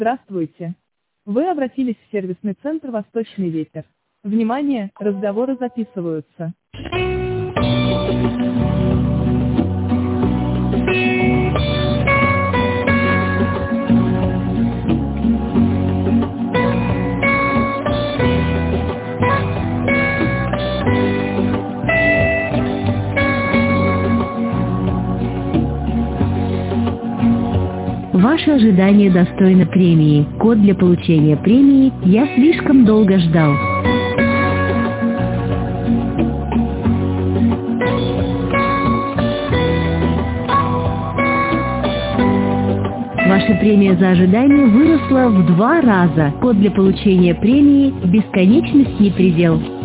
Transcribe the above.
Здравствуйте. Вы обратились в сервисный центр «Восточный ветер». Внимание, разговоры записываются. Ваше ожидание достойно премии. Код для получения премии «Я слишком долго ждал». Ваша премия за ожидание выросла в 2 раза. Код для получения премии «Бесконечность не предел».